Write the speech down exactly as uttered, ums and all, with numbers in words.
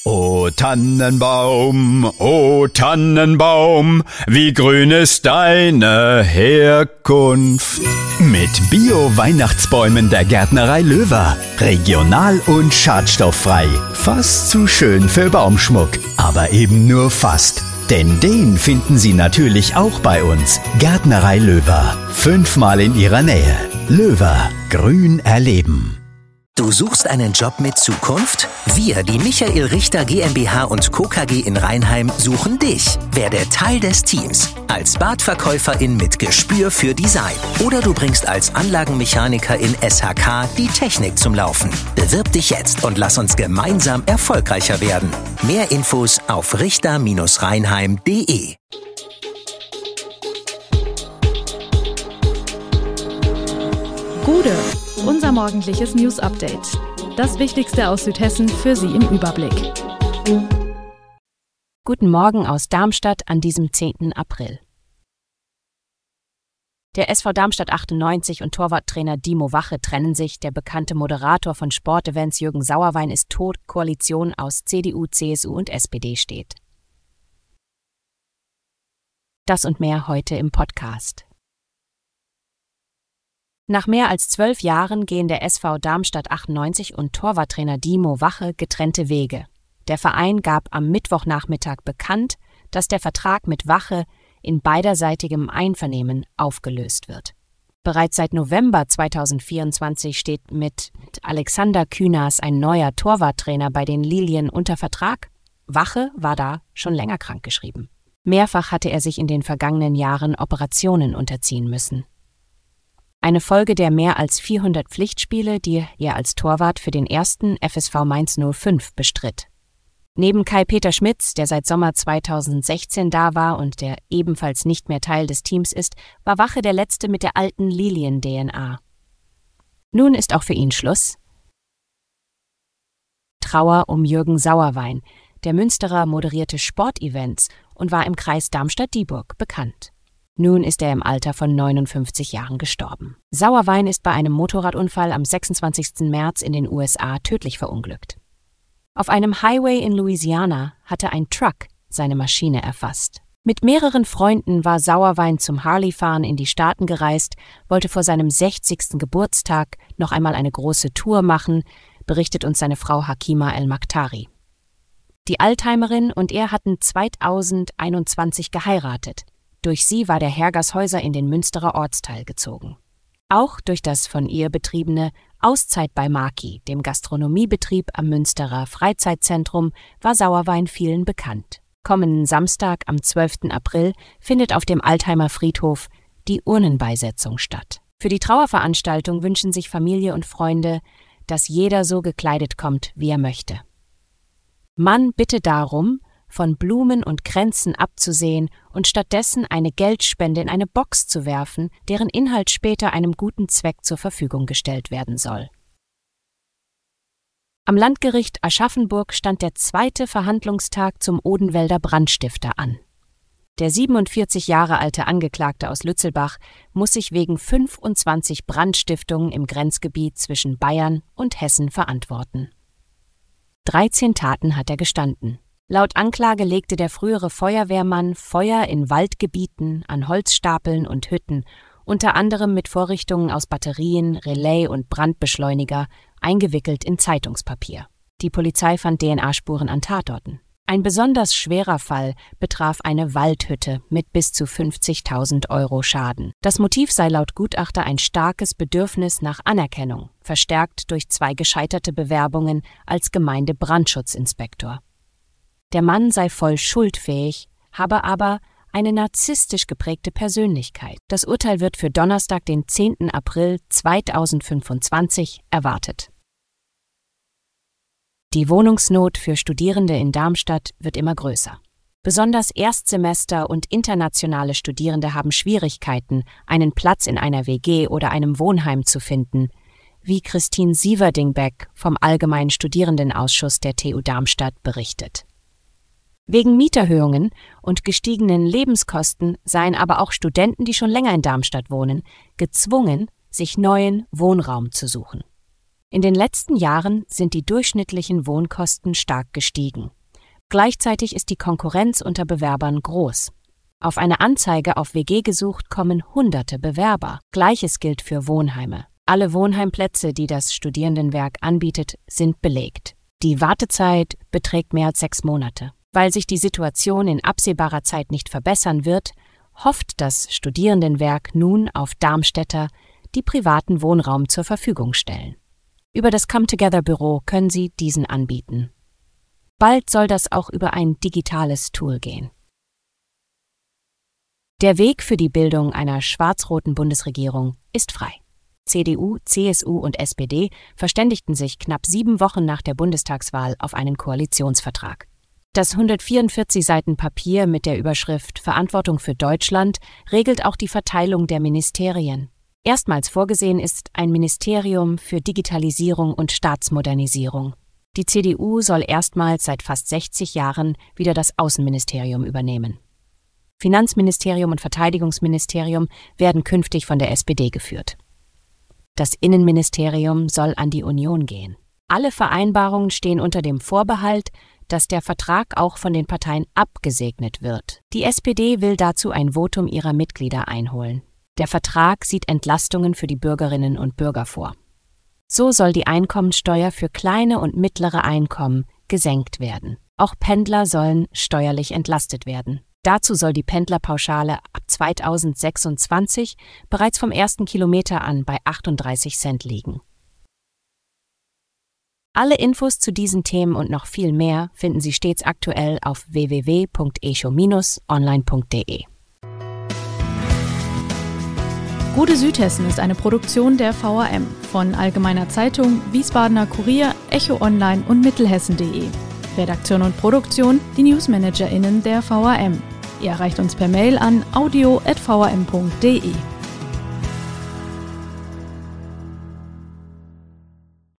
O Tannenbaum, o Tannenbaum, wie grün ist deine Herkunft. Mit Bio-Weihnachtsbäumen der Gärtnerei Löwer. Regional und schadstofffrei. Fast zu schön für Baumschmuck. Aber eben nur fast. Denn den finden Sie natürlich auch bei uns. Gärtnerei Löwer. Fünfmal in Ihrer Nähe. Löwer. Grün erleben. Du suchst einen Job mit Zukunft? Wir, die Michael Richter GmbH und Co. K G in Rheinheim, suchen dich. Werde Teil des Teams. Als Badverkäuferin mit Gespür für Design. Oder du bringst als Anlagenmechaniker in S H K die Technik zum Laufen. Bewirb dich jetzt und lass uns gemeinsam erfolgreicher werden. Mehr Infos auf richter Bindestrich rheinheim punkt de. Gude, unser morgendliches News-Update. Das Wichtigste aus Südhessen für Sie im Überblick. Guten Morgen aus Darmstadt an diesem zehnten April. Der S V Darmstadt achtundneunzig und Torwarttrainer Dimo Wache trennen sich. Der bekannte Moderator von Sportevents Jürgen Sauerwein ist tot. Koalition aus C D U, C S U und S P D steht. Das und mehr heute im Podcast. Nach mehr als zwölf Jahren gehen der S V Darmstadt achtundneunzig und Torwarttrainer Dimo Wache getrennte Wege. Der Verein gab am Mittwochnachmittag bekannt, dass der Vertrag mit Wache in beiderseitigem Einvernehmen aufgelöst wird. Bereits seit November zweitausendvierundzwanzig steht mit Alexander Kühners ein neuer Torwarttrainer bei den Lilien unter Vertrag. Wache war da schon länger krankgeschrieben. Mehrfach hatte er sich in den vergangenen Jahren Operationen unterziehen müssen. Eine Folge der mehr als vierhundert Pflichtspiele, die er als Torwart für den ersten F S V Mainz null fünf bestritt. Neben Kai-Peter Schmitz, der seit Sommer zweitausendsechzehn da war und der ebenfalls nicht mehr Teil des Teams ist, war Wache der Letzte mit der alten Lilien-D N A. Nun ist auch für ihn Schluss. Trauer um Jürgen Sauerwein. Der Münsterer moderierte Sportevents und war im Kreis Darmstadt-Dieburg bekannt. Nun ist er im Alter von neunundfünfzig Jahren gestorben. Sauerwein ist bei einem Motorradunfall am sechsundzwanzigsten März in den U S A tödlich verunglückt. Auf einem Highway in Louisiana hatte ein Truck seine Maschine erfasst. Mit mehreren Freunden war Sauerwein zum Harley-Fahren in die Staaten gereist, wollte vor seinem sechzigsten Geburtstag noch einmal eine große Tour machen, berichtet uns seine Frau Hakima El-Makhtari. Die Altheimerin und er hatten zweitausendeinundzwanzig geheiratet. Durch sie war der Hergershäuser in den Münsterer Ortsteil gezogen. Auch durch das von ihr betriebene Auszeit bei Maki, dem Gastronomiebetrieb am Münsterer Freizeitzentrum, war Sauerwein vielen bekannt. Kommenden Samstag, am zwölften April, findet auf dem Altheimer Friedhof die Urnenbeisetzung statt. Für die Trauerveranstaltung wünschen sich Familie und Freunde, dass jeder so gekleidet kommt, wie er möchte. Man bitte darum, von Blumen und Kränzen abzusehen und stattdessen eine Geldspende in eine Box zu werfen, deren Inhalt später einem guten Zweck zur Verfügung gestellt werden soll. Am Landgericht Aschaffenburg stand der zweite Verhandlungstag zum Odenwälder Brandstifter an. Der siebenundvierzig Jahre alte Angeklagte aus Lützelbach muss sich wegen fünfundzwanzig Brandstiftungen im Grenzgebiet zwischen Bayern und Hessen verantworten. dreizehn Taten hat er gestanden. Laut Anklage legte der frühere Feuerwehrmann Feuer in Waldgebieten, an Holzstapeln und Hütten, unter anderem mit Vorrichtungen aus Batterien, Relais und Brandbeschleuniger, eingewickelt in Zeitungspapier. Die Polizei fand D N A-Spuren an Tatorten. Ein besonders schwerer Fall betraf eine Waldhütte mit bis zu fünfzigtausend Euro Schaden. Das Motiv sei laut Gutachter ein starkes Bedürfnis nach Anerkennung, verstärkt durch zwei gescheiterte Bewerbungen als Gemeindebrandschutzinspektor. Der Mann sei voll schuldfähig, habe aber eine narzisstisch geprägte Persönlichkeit. Das Urteil wird für Donnerstag, den zehnten April zweitausendfünfundzwanzig, erwartet. Die Wohnungsnot für Studierende in Darmstadt wird immer größer. Besonders Erstsemester und internationale Studierende haben Schwierigkeiten, einen Platz in einer W G oder einem Wohnheim zu finden, wie Christine Sieverdingbeck vom Allgemeinen Studierendenausschuss der T U Darmstadt berichtet. Wegen Mieterhöhungen und gestiegenen Lebenskosten seien aber auch Studenten, die schon länger in Darmstadt wohnen, gezwungen, sich neuen Wohnraum zu suchen. In den letzten Jahren sind die durchschnittlichen Wohnkosten stark gestiegen. Gleichzeitig ist die Konkurrenz unter Bewerbern groß. Auf eine Anzeige auf W G gesucht kommen hunderte Bewerber. Gleiches gilt für Wohnheime. Alle Wohnheimplätze, die das Studierendenwerk anbietet, sind belegt. Die Wartezeit beträgt mehr als sechs Monate. Weil sich die Situation in absehbarer Zeit nicht verbessern wird, hofft das Studierendenwerk nun auf Darmstädter, die privaten Wohnraum zur Verfügung stellen. Über das Come-Together-Büro können sie diesen anbieten. Bald soll das auch über ein digitales Tool gehen. Der Weg für die Bildung einer schwarz-roten Bundesregierung ist frei. C D U, C S U und S P D verständigten sich knapp sieben Wochen nach der Bundestagswahl auf einen Koalitionsvertrag. Das hundertvierundvierzig Seiten Papier mit der Überschrift Verantwortung für Deutschland regelt auch die Verteilung der Ministerien. Erstmals vorgesehen ist ein Ministerium für Digitalisierung und Staatsmodernisierung. Die C D U soll erstmals seit fast sechzig Jahren wieder das Außenministerium übernehmen. Finanzministerium und Verteidigungsministerium werden künftig von der S P D geführt. Das Innenministerium soll an die Union gehen. Alle Vereinbarungen stehen unter dem Vorbehalt, dass der Vertrag auch von den Parteien abgesegnet wird. Die S P D will dazu ein Votum ihrer Mitglieder einholen. Der Vertrag sieht Entlastungen für die Bürgerinnen und Bürger vor. So soll die Einkommensteuer für kleine und mittlere Einkommen gesenkt werden. Auch Pendler sollen steuerlich entlastet werden. Dazu soll die Pendlerpauschale ab zweitausendsechsundzwanzig bereits vom ersten Kilometer an bei achtunddreißig Cent liegen. Alle Infos zu diesen Themen und noch viel mehr finden Sie stets aktuell auf w w w punkt echo Bindestrich online punkt de. Gute Südhessen ist eine Produktion der V A M von Allgemeiner Zeitung, Wiesbadener Kurier, Echo Online und Mittelhessen punkt de. Redaktion und Produktion die NewsmanagerInnen der V A M. Ihr erreicht uns per Mail an audio at v a m punkt de.